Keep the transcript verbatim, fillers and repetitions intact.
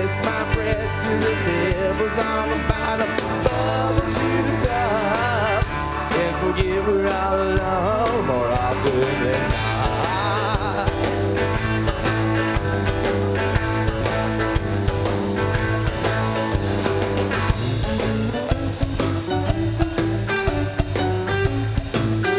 kiss my breath to the pebbles on the bottom, bubble to the top, and forget we're all alone more often